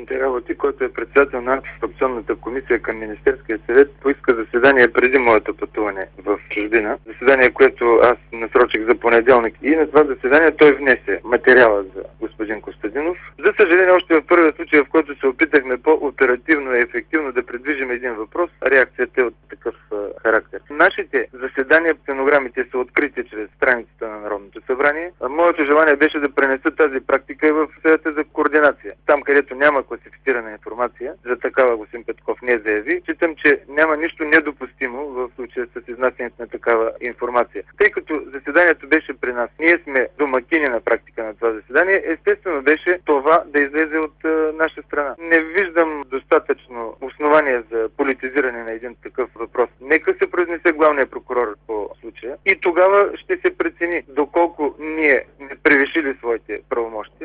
вътрешните работи, който е председател на антикорупционната комисия към Министерския съвет, поиска заседание преди моето пътуване в чужбина. Заседание, което аз насрочих за понеделник, и на това заседание той внесе материала за господин Костадинов. За съжаление, още в първия случай, в който се опитахме по-оперативно и ефективно да придвижим един въпрос, реакцията е от такъв характер. Нашите заседания, стенограмите са открити чрез страницата на Народното събрание. Моето желание беше да пренеса тази практика и в съвета за координация. Там, където няма класифицирана информация, за такава господин Петков не заяви, считам, че няма нищо недопустимо в случая с изнасянето на такава информация. Тъй като заседанието беше при нас, ние сме домакини на практика на това заседание, естествено беше това да излезе от наша страна. Не виждам достатъчно основание за политизиране на един такъв въпрос. Нека се произнесе главният прокурор по случая и тогава ще се прецени доколко ние не превишили своите правомощия.